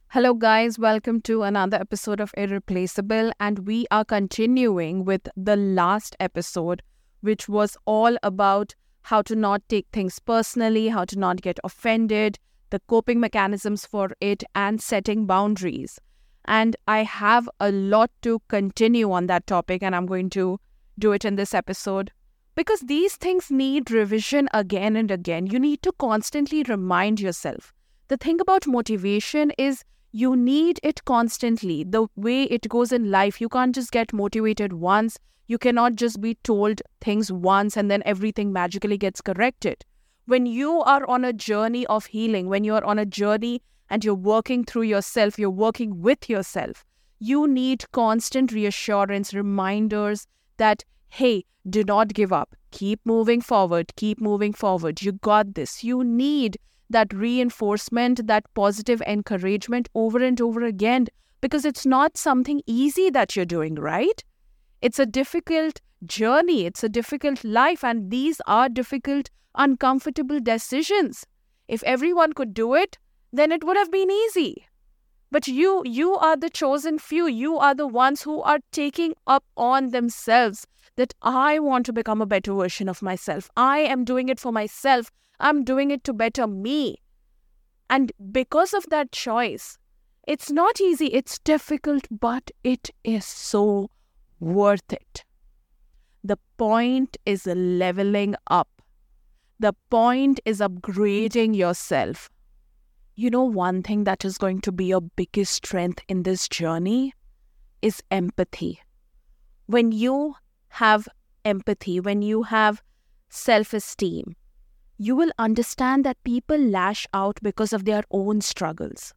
Hello, guys. Welcome to another episode of Irreplaceable. And we are continuing with the last episode, which was all about how to not take things personally, how to not get offended, the coping mechanisms for it, and setting boundaries. And I have a lot to continue on that topic, and I'm going to do it in this episode because these things need revision again and again. You need to constantly remind yourself. The thing about motivation is you need it constantly. The way it goes in life, you can't just get motivated once. You cannot just be told things once and then everything magically gets corrected. When you are on a journey of healing, when you're on a journey and you're working through yourself, you're working with yourself, you need constant reassurance, reminders that, hey, do not give up. Keep moving forward. Keep moving forward. You got this. You need that reinforcement, that positive encouragement over and over again, because it's not something easy that you're doing, right? It's a difficult journey. It's a difficult life. And these are difficult, uncomfortable decisions. If everyone could do it, then it would have been easy. But you are the chosen few. You are the ones who are taking up on themselves that I want to become a better version of myself. I am doing it for myself. I'm doing it to better me. And because of that choice, it's not easy, it's difficult, but it is so worth it. The point is leveling up. The point is upgrading yourself. You know, one thing that is going to be your biggest strength in this journey is empathy. When you have empathy, when you have self-esteem, you will understand that people lash out because of their own struggles.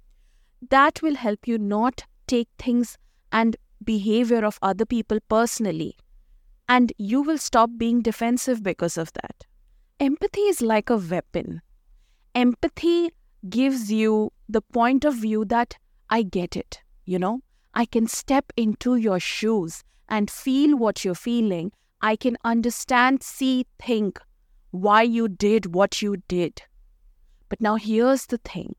That will help you not take things and behavior of other people personally. And you will stop being defensive because of that. Empathy is like a weapon. Empathy gives you the point of view that I get it, I can step into your shoes and feel what you're feeling. I can understand, see, think why you did what you did. But now here's the thing.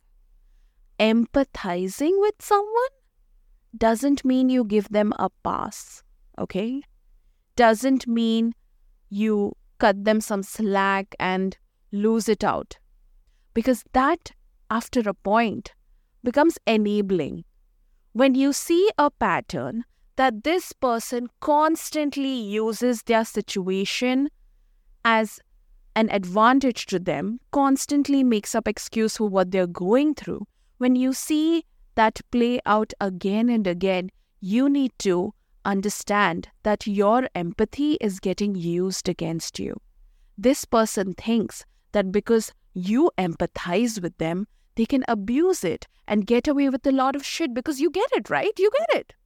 Empathizing with someone doesn't mean you give them a pass, okay? Doesn't mean you cut them some slack and lose it out. Because that, after a point, becomes enabling. When you see a pattern that this person constantly uses their situation as an advantage to them, constantly makes up excuse for what they're going through. When you see that play out again and again, you need to understand that your empathy is getting used against you. This person thinks that because you empathize with them, they can abuse it and get away with a lot of shit because you get it, right? You get it.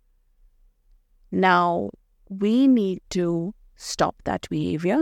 Now, we need to stop that behavior.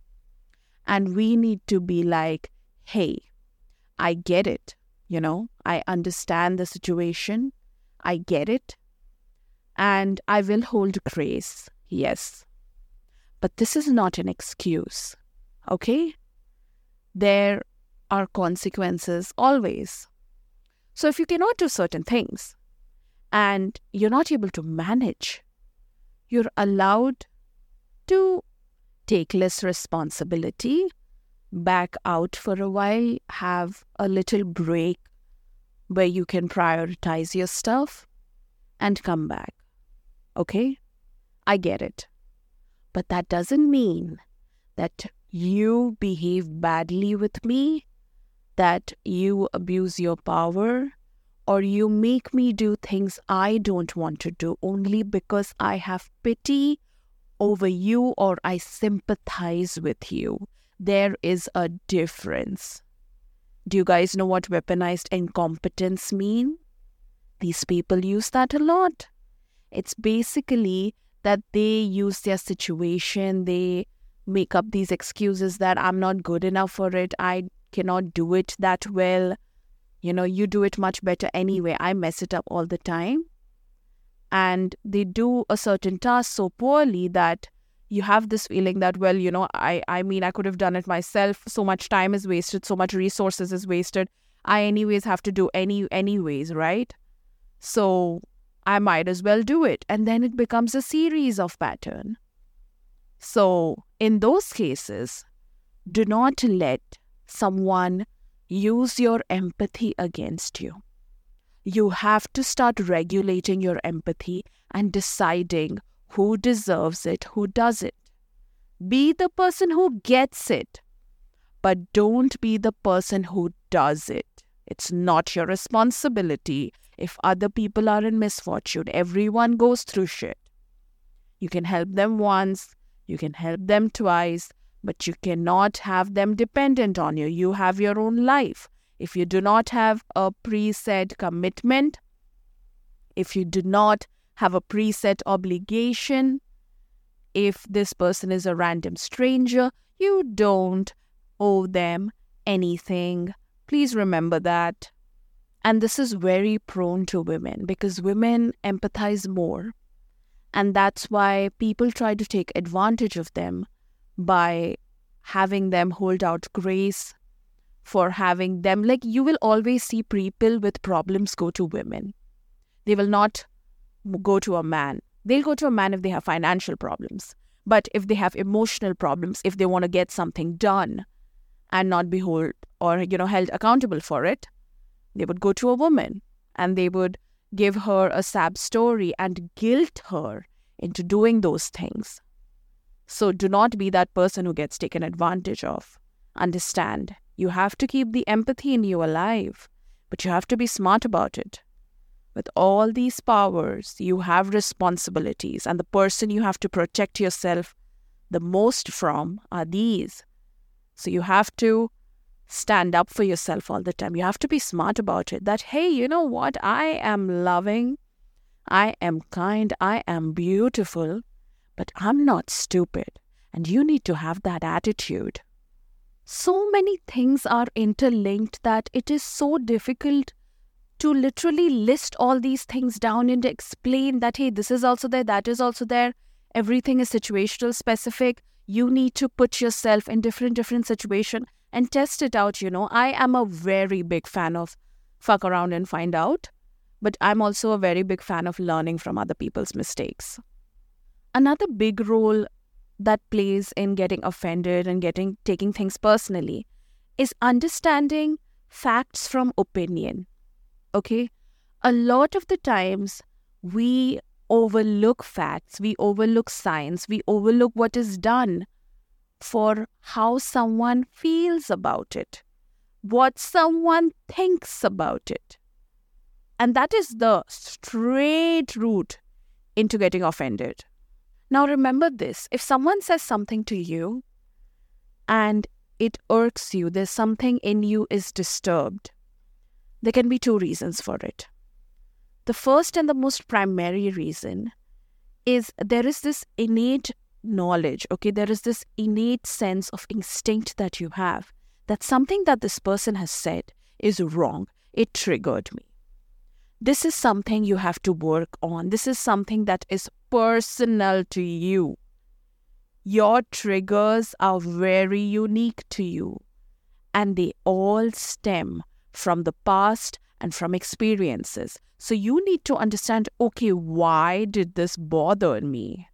And we need to be like, hey, I get it, I understand the situation, I get it, and I will hold grace, yes. But this is not an excuse, okay? There are consequences always. So if you cannot do certain things and you're not able to manage, you're allowed to take less responsibility, back out for a while, have a little break where you can prioritize your stuff and come back. Okay? I get it. But that doesn't mean that you behave badly with me, that you abuse your power, or you make me do things I don't want to do only because I have pity over you or I sympathize with you. There is a difference. Do you guys know what weaponized incompetence mean? These people use that a lot. It's basically that they use their situation, they make up these excuses that I'm not good enough for it, I cannot do it that well, you do it much better anyway, I mess it up all the time. And they do a certain task so poorly that you have this feeling that, well, I could have done it myself. So much time is wasted. So much resources is wasted. I anyways have to do anyways, right? So I might as well do it. And then it becomes a series of pattern. So in those cases, do not let someone use your empathy against you. You have to start regulating your empathy and deciding who deserves it, who doesn't. Be the person who gets it, but don't be the person who does it. It's not your responsibility if other people are in misfortune. Everyone goes through shit. You can help them once, you can help them twice, but you cannot have them dependent on you. You have your own life. If you do not have a preset commitment, if you do not have a preset obligation, if this person is a random stranger, you don't owe them anything. Please remember that. And this is very prone to women because women empathize more. And that's why people try to take advantage of them by having them hold out grace, for having them, like you will always see people with problems go to women. They will not go to a man. They'll go to a man if they have financial problems. But if they have emotional problems, if they want to get something done and not be held accountable for it, they would go to a woman and they would give her a sad story and guilt her into doing those things. So do not be that person who gets taken advantage of. Understand, you have to keep the empathy in you alive, but you have to be smart about it. With all these powers, you have responsibilities, and the person you have to protect yourself the most from are these. So you have to stand up for yourself all the time. You have to be smart about it. That, hey, you know what? I am loving, I am kind, I am beautiful, but I'm not stupid. And you need to have that attitude. So many things are interlinked that it is so difficult to literally list all these things down and explain that, hey, this is also there, that is also there. Everything is situational specific. You need to put yourself in different situation and test it out, I am a very big fan of fuck around and find out, but I'm also a very big fan of learning from other people's mistakes. Another big role that plays in getting offended and taking things personally is understanding facts from opinion. Okay? A lot of the times we overlook facts, we overlook science, we overlook what is done for how someone feels about it, what someone thinks about it. And that is the straight route into getting offended. Now remember this, if someone says something to you and it irks you, there's something in you is disturbed, there can be two reasons for it. The first and the most primary reason is there is this innate knowledge, okay? There is this innate sense of instinct that you have that something that this person has said is wrong. It triggered me. This is something you have to work on. This is something that is personal to you. Your triggers are very unique to you, and they all stem from the past and from experiences. So you need to understand, okay, why did this bother me?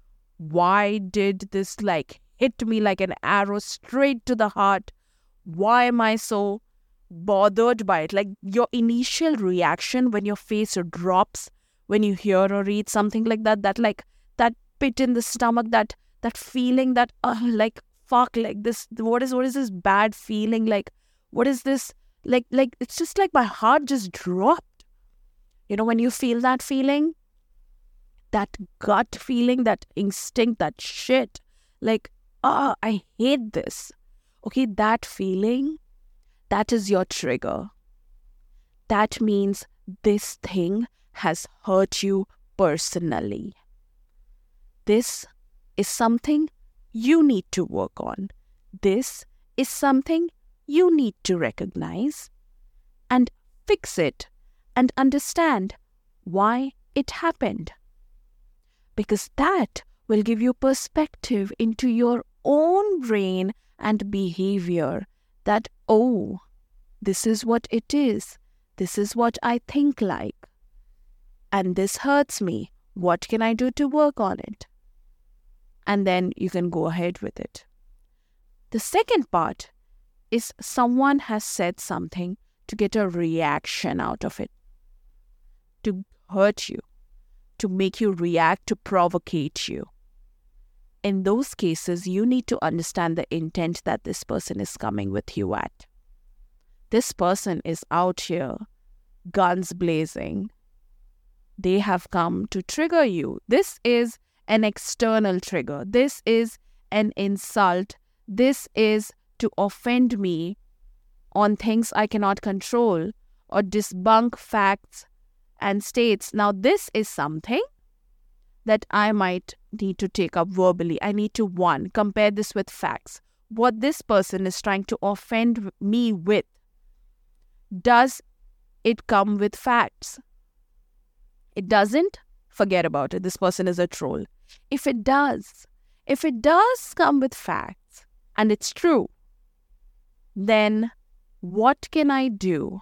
Why did this hit me like an arrow straight to the heart? Why am I so bothered by it? Like your initial reaction when your face drops, when you hear or read something like that that pit in the stomach, that feeling that, fuck, like this, what is this bad feeling? Like, what is this? Like, it's just like my heart just dropped. When you feel that feeling, that gut feeling, that instinct, that shit, I hate this. Okay, that feeling, that is your trigger. That means this thing has hurt you personally. This is something you need to work on. This is something you need to recognize and fix it and understand why it happened. Because that will give you perspective into your own brain and behavior that, oh, This is what it is. This is what I think like. And this hurts me. What can I do to work on it? And then you can go ahead with it. The second part is someone has said something to get a reaction out of it, to hurt you, to make you react, to provocate you. In those cases, you need to understand the intent that this person is coming with you at. This person is out here, guns blazing. They have come to trigger you. This is an external trigger. This is an insult. This is to offend me on things I cannot control or debunk facts and states. Now, this is something that I might need to take up verbally. I need to, one, compare this with facts. What this person is trying to offend me with, does it come with facts? It doesn't? Forget about it. This person is a troll. If it does come with facts and it's true, then what can I do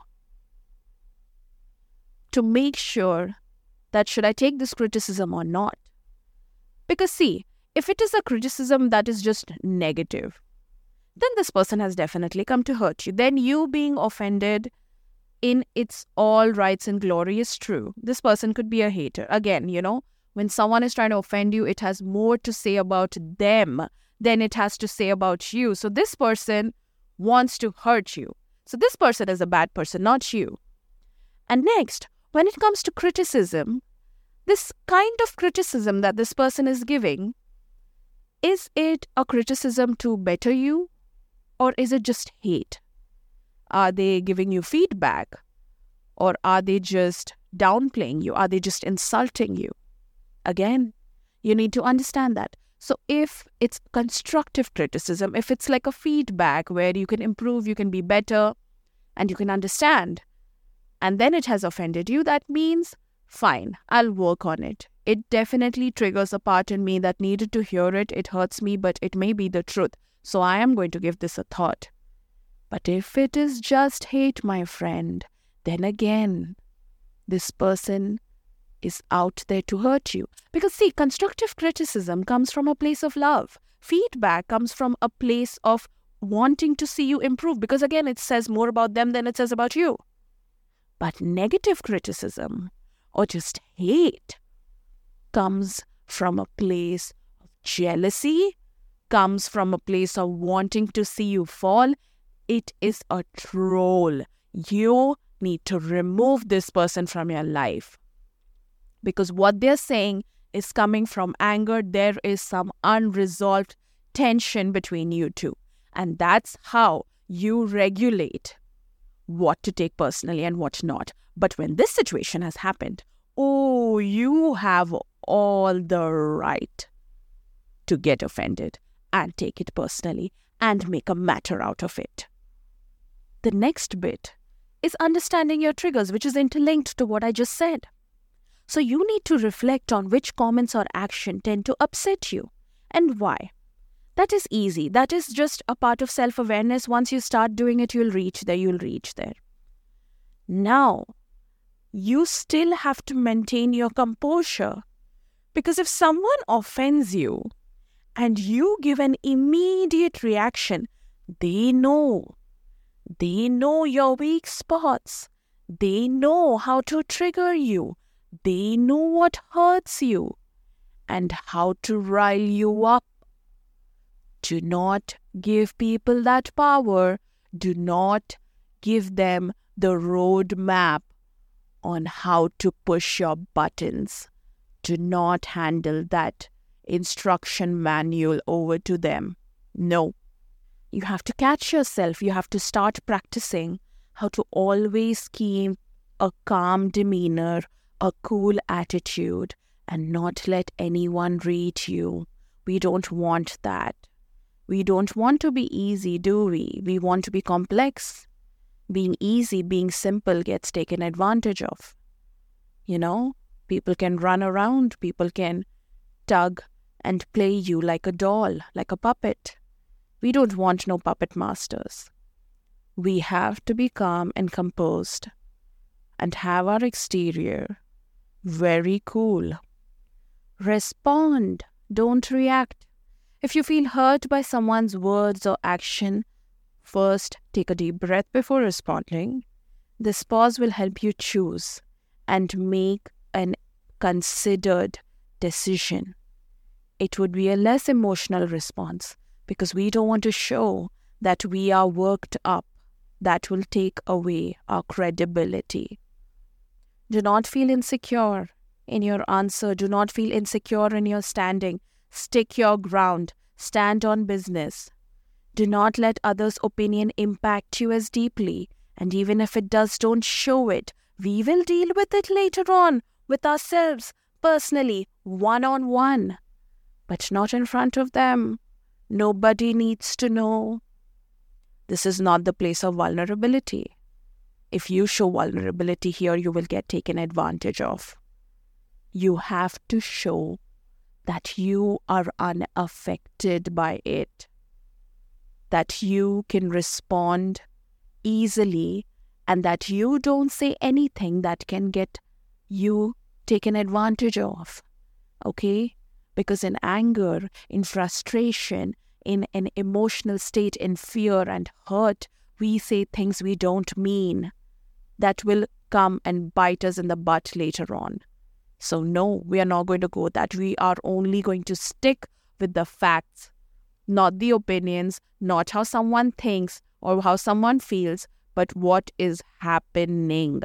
to make sure that should I take this criticism or not? Because see, if it is a criticism that is just negative, then this person has definitely come to hurt you. Then you being offended in its all rights and glory is true. This person could be a hater. Again, when someone is trying to offend you, it has more to say about them than it has to say about you. So this person wants to hurt you. So this person is a bad person, not you. And next, when it comes to criticism, this kind of criticism that this person is giving, is it a criticism to better you or is it just hate? Are they giving you feedback or are they just downplaying you? Are they just insulting you? Again, you need to understand that. So if it's constructive criticism, if it's like a feedback where you can improve, you can be better and you can understand, and then it has offended you, that means, fine, I'll work on it. It definitely triggers a part in me that needed to hear it. It hurts me, but it may be the truth. So I am going to give this a thought. But if it is just hate, my friend, then again, this person is out there to hurt you. Because see, constructive criticism comes from a place of love. Feedback comes from a place of wanting to see you improve. Because again, it says more about them than it says about you. But negative criticism or just hate comes from a place of jealousy, comes from a place of wanting to see you fall. It is a troll. You need to remove this person from your life. Because what they're saying is coming from anger. There is some unresolved tension between you two. And that's how you regulate what to take personally and what not. But when this situation has happened, you have all the right to get offended and take it personally and make a matter out of it. The next bit is understanding your triggers, which is interlinked to what I just said. So you need to reflect on which comments or action tend to upset you and why. That is easy. That is just a part of self-awareness. Once you start doing it, you'll reach there. Now, you still have to maintain your composure. Because if someone offends you and you give an immediate reaction, they know your weak spots. They know how to trigger you. They know what hurts you and how to rile you up. Do not give people that power. Do not give them the roadmap on how to push your buttons. Do not handle that instruction manual over to them. No. You have to catch yourself. You have to start practicing how to always keep a calm demeanor, a cool attitude, and not let anyone read you. We don't want that. We don't want to be easy, do we? We want to be complex. Being easy, being simple gets taken advantage of. People can run around, people can tug and play you like a doll, like a puppet. We don't want no puppet masters. we have to be calm and composed and have our exterior very cool. Respond, don't react. If you feel hurt by someone's words or action, first take a deep breath before responding. This pause will help you choose and make an considered decision. It would be a less emotional response because we don't want to show that we are worked up. That will take away our credibility. Do not feel insecure in your answer. Do not feel insecure in your standing. Stick your ground. Stand on business. Do not let others' opinion impact you as deeply. And even if it does, don't show it. We will deal with it later on, with ourselves, personally, one-on-one. But not in front of them. Nobody needs to know. This is not the place of vulnerability. If you show vulnerability here, you will get taken advantage of. You have to show that you are unaffected by it, that you can respond easily, and that you don't say anything that can get you taken advantage of. Okay? Because in anger, in frustration, in an emotional state, in fear and hurt, we say things we don't mean that will come and bite us in the butt later on. So no, we are not going to go that. We are only going to stick with the facts, not the opinions, not how someone thinks or how someone feels, but what is happening.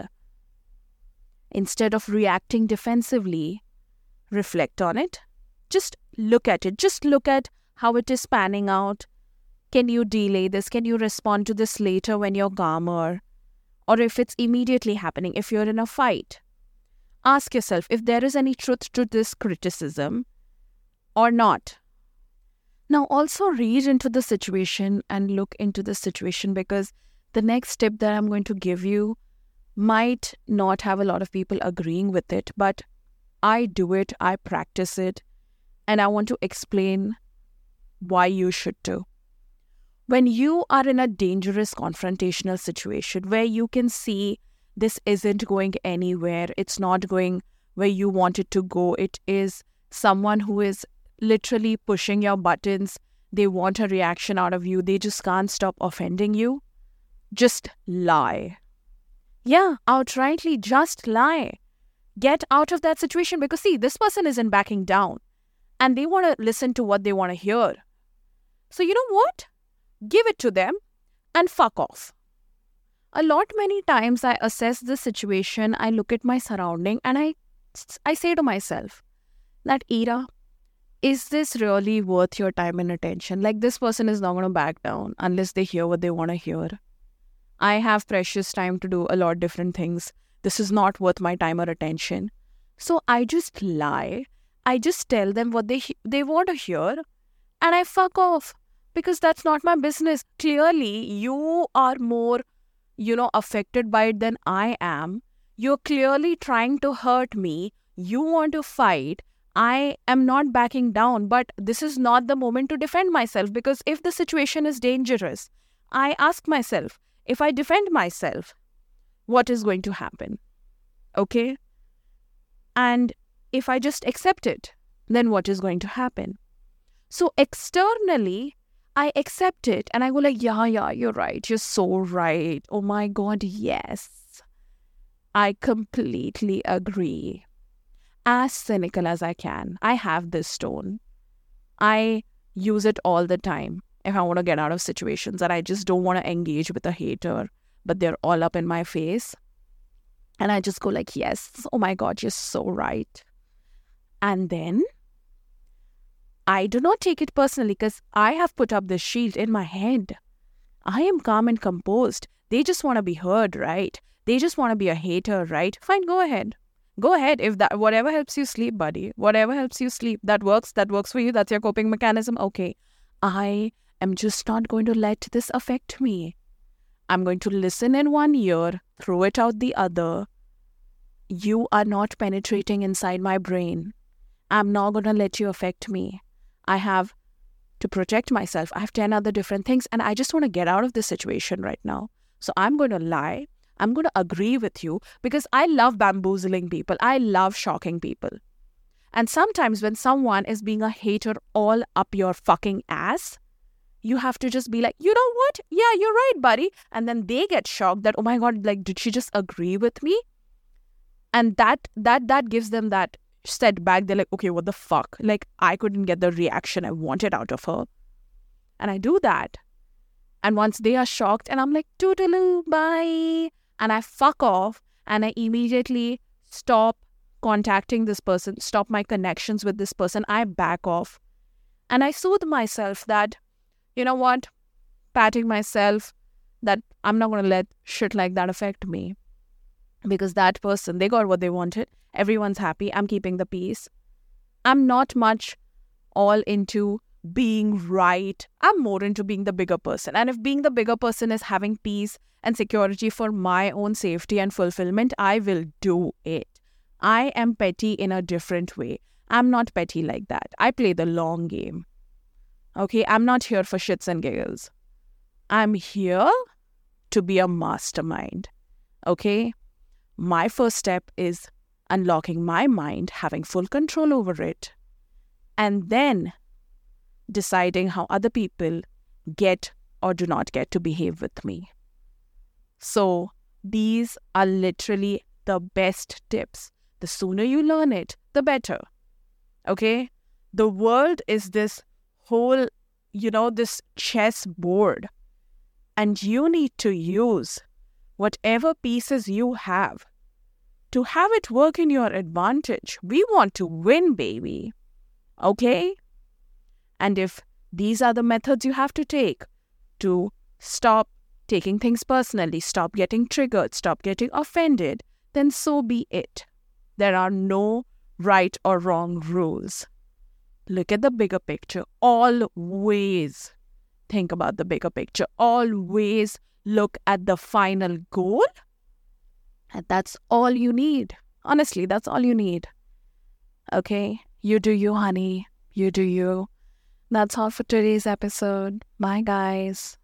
Instead of reacting defensively, reflect on it. Just look at it. Just look at how it is panning out. Can you delay this? Can you respond to this later when you're calmer? Or if it's immediately happening, if you're in a fight. Ask yourself if there is any truth to this criticism or not. Now also read into the situation and look into the situation, because the next tip that I'm going to give you might not have a lot of people agreeing with it, but I do it, I practice it, and I want to explain why you should too. When you are in a dangerous confrontational situation where you can see this isn't going anywhere, it's not going where you want it to go, it is someone who is literally pushing your buttons, they want a reaction out of you, they just can't stop offending you, just lie. Yeah, outrightly just lie. Get out of that situation, because see, this person isn't backing down and they want to listen to what they want to hear. So you know what? Give it to them and fuck off. Many times I assess the situation, I look at my surrounding and I say to myself that, Ira, is this really worth your time and attention? Like, this person is not going to back down unless they hear what they want to hear. I have precious time to do a lot of different things. This is not worth my time or attention. So I just lie. I just tell them what they want to hear and I fuck off. Because that's not my business. Clearly, you are more, affected by it than I am. You're clearly trying to hurt me. You want to fight. I am not backing down. But this is not the moment to defend myself. Because if the situation is dangerous, I ask myself, if I defend myself, what is going to happen? Okay? And if I just accept it, then what is going to happen? So externally, I accept it and I go like, yeah, you're right. You're so right. Oh my God, yes. I completely agree. As cynical as I can. I have this tone. I use it all the time if I want to get out of situations and I just don't want to engage with a hater, but they're all up in my face. And I just go like, yes, oh my God, you're so right. And then I do not take it personally because I have put up this shield in my head. I am calm and composed. They just want to be heard, right? They just want to be a hater, right? Fine, go ahead. Go ahead. If that, whatever helps you sleep, buddy. Whatever helps you sleep. That works for you. That's your coping mechanism. Okay. I am just not going to let this affect me. I'm going to listen in one ear, throw it out the other. You are not penetrating inside my brain. I'm not going to let you affect me. I have to protect myself. I have 10 other different things and I just want to get out of this situation right now. So I'm going to lie. I'm going to agree with you because I love bamboozling people. I love shocking people. And sometimes when someone is being a hater all up your fucking ass, you have to just be like, you know what? Yeah, you're right, buddy. And then they get shocked that, oh my God, like, did she just agree with me? And that gives them that setback. They're like, okay, what the fuck? Like, I couldn't get the reaction I wanted out of her. And I do that. And once they are shocked, and I'm like, toodaloo, bye. And I fuck off. And I immediately stop contacting this person, stop my connections with this person. I back off. And I soothe myself that, you know what? Patting myself that I'm not going to let shit like that affect me. Because that person, they got what they wanted. Everyone's happy. I'm keeping the peace. I'm not much all into being right. I'm more into being the bigger person. And if being the bigger person is having peace and security for my own safety and fulfillment, I will do it. I am petty in a different way. I'm not petty like that. I play the long game. Okay, I'm not here for shits and giggles. I'm here to be a mastermind. Okay? My first step is unlocking my mind, having full control over it, and then deciding how other people get or do not get to behave with me. So these are literally the best tips. The sooner you learn it, the better. Okay? The world is this whole, this chessboard. And you need to use whatever pieces you have to have it work in your advantage. We want to win, baby. Okay? And if these are the methods you have to take to stop taking things personally, stop getting triggered, stop getting offended, then so be it. There are no right or wrong rules. Look at the bigger picture. Always think about the bigger picture. Always look at the final goal. And that's all you need. Honestly, that's all you need. Okay? You do you, honey. You do you. That's all for today's episode. Bye, guys.